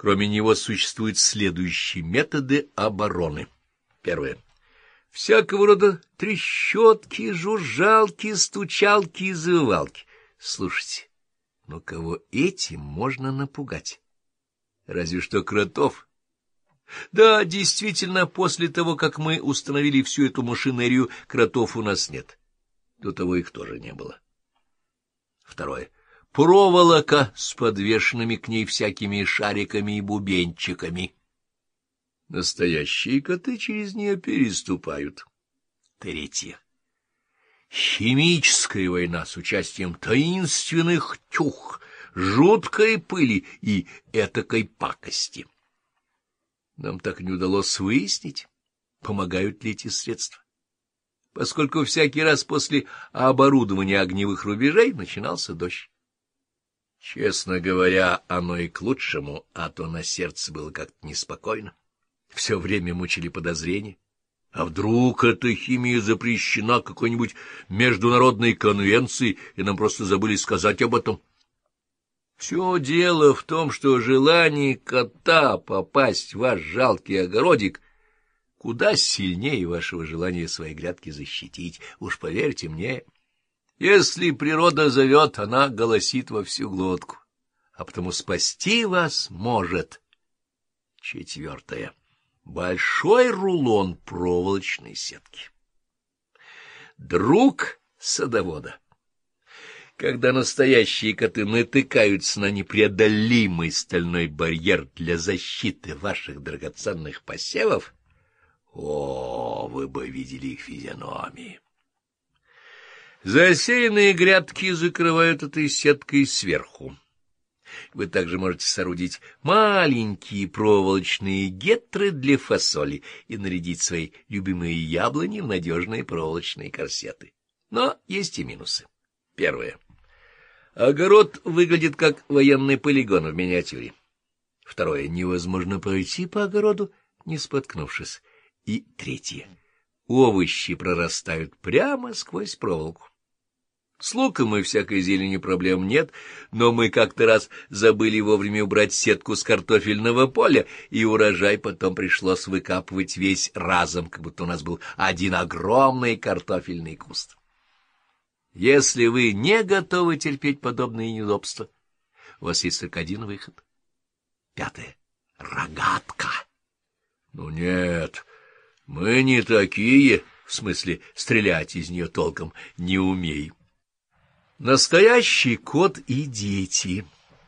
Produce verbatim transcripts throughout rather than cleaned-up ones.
Кроме него существуют следующие методы обороны. Первое. Всякого рода трещотки, жужжалки, стучалки и завывалки. Слушайте, но кого этим можно напугать? Разве что кротов. Да, действительно, после того, как мы установили всю эту машинерию, кротов у нас нет. До того их тоже не было. Второе. Проволока с подвешенными к ней всякими шариками и бубенчиками. Настоящие коты через нее переступают. Третье. Химическая война с участием таинственных тюх, жуткой пыли и этакой пакости. Нам так и не удалось выяснить, помогают ли эти средства, поскольку всякий раз после оборудования огневых рубежей начинался дождь. Честно говоря, оно и к лучшему, а то на сердце было как-то неспокойно. Все время мучили подозрения. А вдруг эта химия запрещена какой-нибудь международной конвенцией, и нам просто забыли сказать об этом? Все дело в том, что желание кота попасть в ваш жалкий огородик куда сильнее вашего желания свои грядки защитить, уж поверьте мне. Если природа зовет, она голосит во всю глотку, а потому спасти вас может. Четвертое. Большой рулон проволочной сетки. Друг садовода. Когда настоящие коты натыкаются на непреодолимый стальной барьер для защиты ваших драгоценных посевов, о, вы бы видели их физиономии. Засеянные грядки закрывают этой сеткой сверху. Вы также можете соорудить маленькие проволочные гетры для фасоли и нарядить свои любимые яблони в надежные проволочные корсеты. Но есть и минусы. Первое. Огород выглядит как военный полигон в миниатюре. Второе. Невозможно пройти по огороду, не споткнувшись. И третье. Овощи прорастают прямо сквозь проволоку. С луком и всякой зеленью проблем нет, но мы как-то раз забыли вовремя убрать сетку с картофельного поля, и урожай потом пришлось выкапывать весь разом, как будто у нас был один огромный картофельный куст. Если вы не готовы терпеть подобные неудобства, у вас есть только один выход. Пятое. Рогатка. Ну нет, мы не такие, в смысле стрелять из нее толком не умеем. Настоящий кот и дети.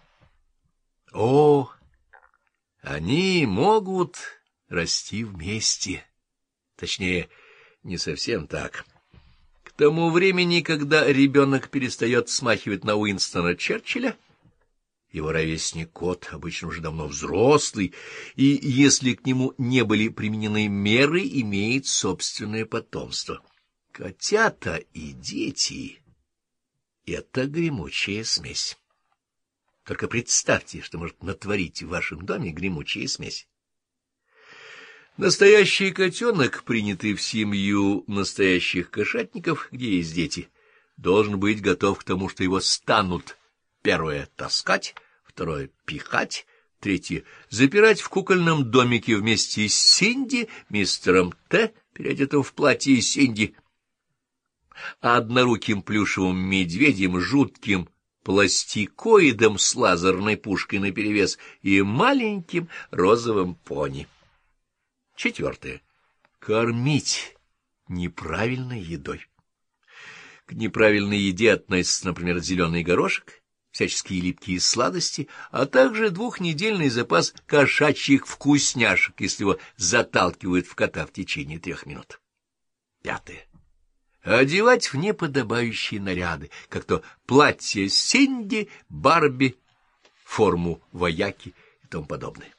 О, они могут расти вместе. Точнее, не совсем так. К тому времени, когда ребенок перестает смахивать на Уинстона Черчилля, его ровесник кот обычно уже давно взрослый, и, если к нему не были применены меры, имеет собственное потомство. Котята и дети — это гремучая смесь. Только представьте, что может натворить в вашем доме гремучая смесь. Настоящий котенок, принятый в семью настоящих кошатников, где есть дети, должен быть готов к тому, что его станут: первое — таскать, второе — пихать, третье — запирать в кукольном домике вместе с Синди, мистером Т, переодетым в платье Синди, одноруким плюшевым медведем, жутким пластикоидом с лазерной пушкой наперевес и маленьким розовым пони. Четвертое. Кормить неправильной едой. К неправильной еде относятся, например, зеленый горошек, всяческие липкие сладости, а также двухнедельный запас кошачьих вкусняшек, если его заталкивают в кота в течение трех минут. Пятое. Одевать в неподобающие наряды, как то платье Синди, Барби, форму вояки и тому подобное.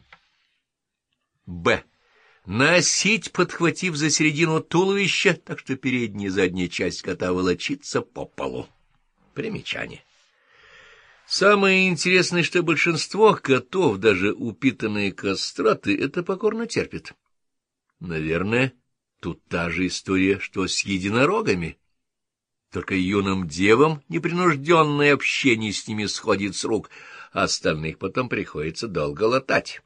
Б. Носить, подхватив за середину туловища, так что передняя и задняя часть кота волочится по полу. Примечание. Самое интересное, что большинство котов, даже упитанные кастраты, это покорно терпят. Наверное, тут та же история, что с единорогами. Только юным девам непринужденное общение с ними сходит с рук, а остальных потом приходится долго латать.